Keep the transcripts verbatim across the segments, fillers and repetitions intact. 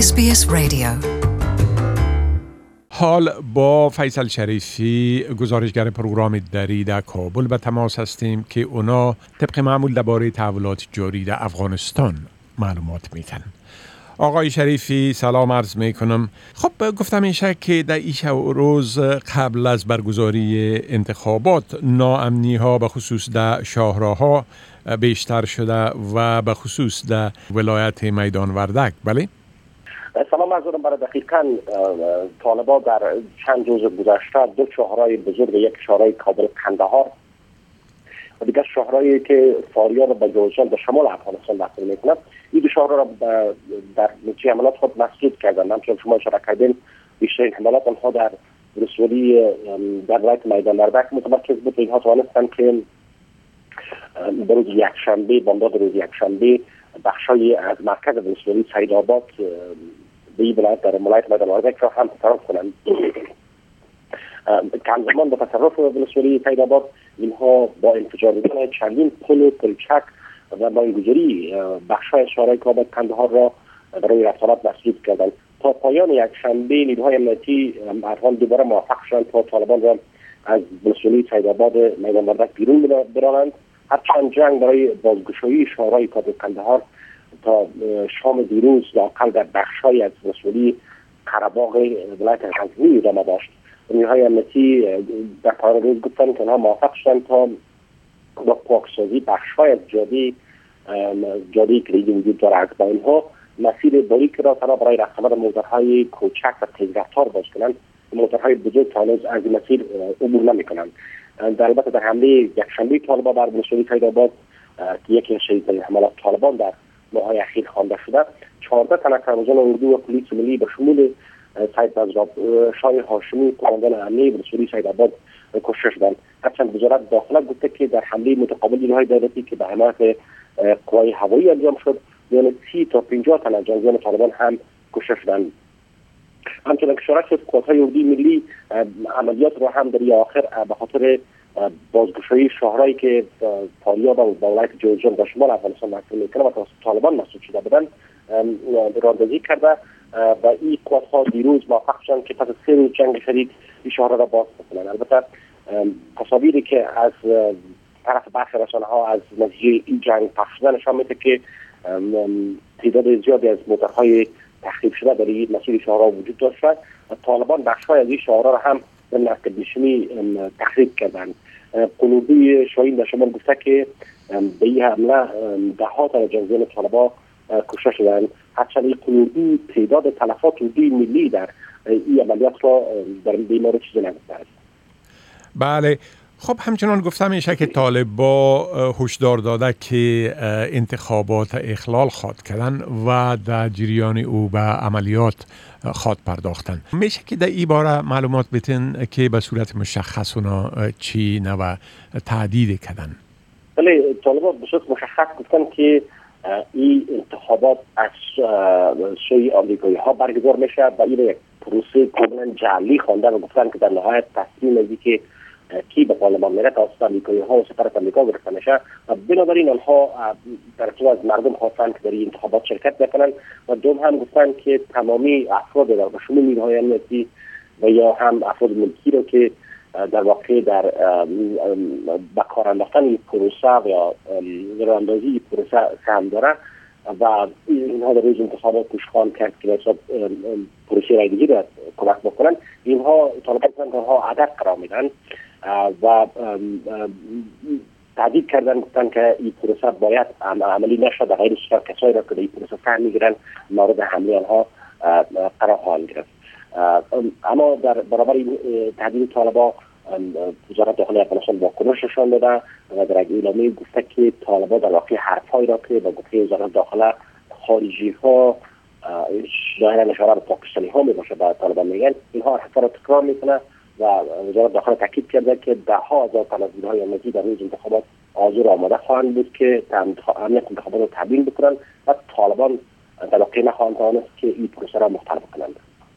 اس بی اس رادیو. حال با فیصل شریفی، گزارشگر پروگرام دری در کابل به تماس هستیم که اونا طبق معمول درباره تحولات جاری در افغانستان معلومات میتن. آقای شریفی سلام عرض میکنم. خب گفتم میشه که در این روز قبل از برگزاری انتخابات ناامنی ها به خصوص در شاهراها بیشتر شده و به خصوص در ولایت میدان وردک. بله؟ سلام عرض برای دقیقاً طالبان در چند روز گذشته دو شاهرای بزرگ، یک شاهرای کابل قندهار و دیگر شاهرایی که فاریاب و جوزجان در شمال افغانستان داخل میکنند، این دو شاهرا را در نتیجه حملات خود مسدود کردند. همچنین شما اشاره کردین بیشترین حملات آنها در ولسوالی در ولایت میدان وردک متمرکز بود. اینها توانستند که در روز یکشنبه بامداد روز یکشنبه بخشای از مرکز ولسوالی سیدآباد به این ولایت در ولایت میدان وردک را هم تصرف کنند. کم زمان به تصرف ولسوالی سیدآباد اینها با انفجار دادن چندین پل و پلچک و ماینگذاری بخشای شهرهای کابل قندهار را برای رفتارات مسدود کردند. تا پایان یکشنبه نیروهای امنیتی افغان دوباره موفق شدند تا طالبان را از ولسوالی سیدآباد میدان وردک بیرون برانند. هرچند جنگ برای بازگشایی شهرهای کابل قندهار تا شام دیروز لااقل در بخشای از ولسوالی قره‌باغ ولایت غزنی ادامه داشت. نیروهای امنیتی در پایان روز گفتند که آنها موفق شدند تا با پاکسازی بخش‌های از جاده جاده‌ای که وجود دارد با اینها مسیر باریک را تنها برای رفتن موتورهای کوچک و تیزرفتار باز کنند. موتورهای بزرگ هنوز از این مسیر عبور نمی‌کنند. در البته در حمله یکشنبه طالبان بر ولسوالی سیدآباد که یکی از شدیدترین حملات طالبان در ماه‌های اخیر خوانده شده، چهارده تن از سربازان اردو و پلیس ملی به شمول سید بزراب شاه هاشمی قماندان امنیه ولسوالی سیدآباد کشته شدند. هرچند وزارت داخله گفته که در حمله متقابل نیروهای دولتی که به حمایت قوای هوایی انجام شد بین سی تا پنجاه تن از جنگجویان طالبان هم کشته شدند. همچنین که اشاره شد قوات‌های اردوی ملی عملیات را هم در آخر به خاطر بازگشایی شهرهایی که فاریاب و ولایت جوزجان در شمال افغانستان محصول میکنه و توسط طالبان مسدود شده بودند راندازی کرده و این قوات‌ها دیروز موفق شدند که پس از سه روز جنگ شدید این شهرها را باز بکنند. البته تصاویری که از طرف برخی رسانه‌ها از نتیجه این جنگ پخش شده نشان میده که تعداد زیادی از موتورهای تخریب شده در این مسیر شهرها وجود داشته و طالبان بخش‌های از این شهرها را هم به نقدشمی تخریب کردند. قنوبی شاهین در شمال گفته که به این حمله ده ها تن جنگجویان طالبان کشته شدند. هرچند این قنوبی تعداد تلفات اردوی ملی در این عملیات را در این مورد چیزی نگفته است. بله. خب همچنان گفته میشه که طالبان هشدار داده که انتخابات اخلال خواد کردن و در جریان او به عملیات خواد پرداختن. میشه که در این باره معلومات بتین که به صورت مشخص اونا چی نوع تعدید کردن؟ بله، طالبان به صورت مشخص گفتن که این انتخابات از سوی آمریکایی ها برگزار میشه و این یک پروسه کاملا جعلی خوانده و گفتن که در نهایت تصمیم از که کی به پارلمان میره توسط آمریکایی ها و سفارت آمریکا گرفته میشه و بنابراین آنها در تو از مردم خواستند که در این انتخابات شرکت بکنند و دوم هم گفتند که تمامی افراد در شمول نیروهای امنیتی و یا هم افراد ملکی رو که در واقع در به کار انداختن این پروسه یا راهاندازی پروسه سهم داره و اینها در روز انتخابات پوشخوان کرد که حساب پروسه رایگیری را کمک بکنن. اینها طالبان ها عدد قرار میدن و تهدید کردن، گفتن که این پروسه باید عملی نشد، در غیر صورت کسایی را که این پروسه سهم میگیرن مورد حمله آنها قرار خواهند گرفت. اما در برابر این تهدید طالبان وزارت داخلی افغانستان واکنش نشان داده و در اعلامیه گفته که طالبان در واقع حرفایی را که با گفته وزارت داخله خارجی ها ظاهرا اشاره به پاکستانی ها میباشه به طالبان میگن، اینها حرفا را تکرار میکنه و وزارت داخله تاکید کرده که ده ها هزار تن از نیروهای امنیتی در روز انتخابات حاضر آماده خواهند بود که امنیت انتخابات را تبیین بکنند و طالبان در واقع نخواهند توانست که این پروسه را مختل کنند.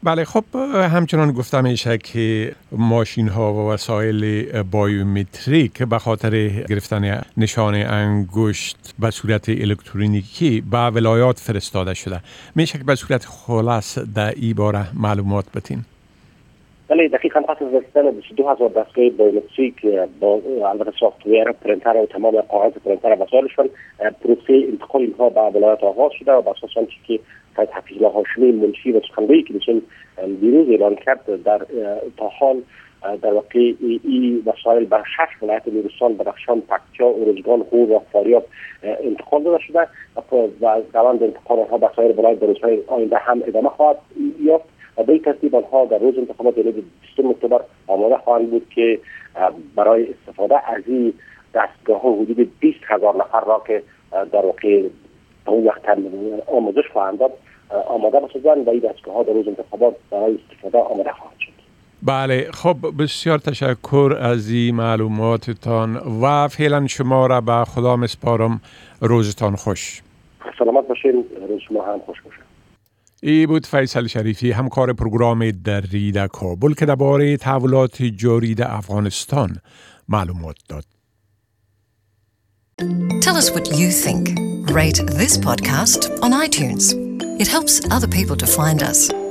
بله، خب همچنان گفتم میشه که ماشین ها و وسایل بایومتریک به خاطر گرفتن نشان انگشت به صورت الکترونیکی به ولایات فرستاده شده. میشه که به صورت خلاص در این باره معلومات بتین؟ بله، دقیقاً پس از رسیدن دو هزار دستگاه بایومتریک با البته سافت‌ویر پرینتر و تمام قواعد پرینتر و وسایلشون، پروسه انتقال اینها به ولایات آغاز شده و بر اساس آنچه که سید حفیظالله هاشمی منشی و سخنگوی کمیسیون دیروز اعلان کرد، در تا حال در واقع این وسایل به شش ولایت نورستان، بدخشان، پکتیا، ارزگان، غور و فاریاب انتقال داده شده و روند انتقال آنها به سایر ولایات در روزهای آینده هم ادامه خواهد یافت. و به این ترتیب آنها در روز انتخابات یعنی بیستم اکتبر آماده خواهند بود که برای استفاده از این دستگاه ها حدود بیست هزار نفر را که در واقع اون وقت آموزش خواهند داد آماده بسازند و این دستگاه ها در روز انتخابات برای استفاده آماده خواهد شد. بله، خب بسیار تشکر از این معلوماتتان و فعلا شما را به خدا مسپارم. روزتان خوش. سلامت باشین، روز شما هم خوش باشه. ای بود فیصل شریفی، همکار پروگرام دری در کابل که درباره تحولات جاری در افغانستان معلومات داد. Tell us what you think. Rate this podcast on iTunes. It helps other people to find us.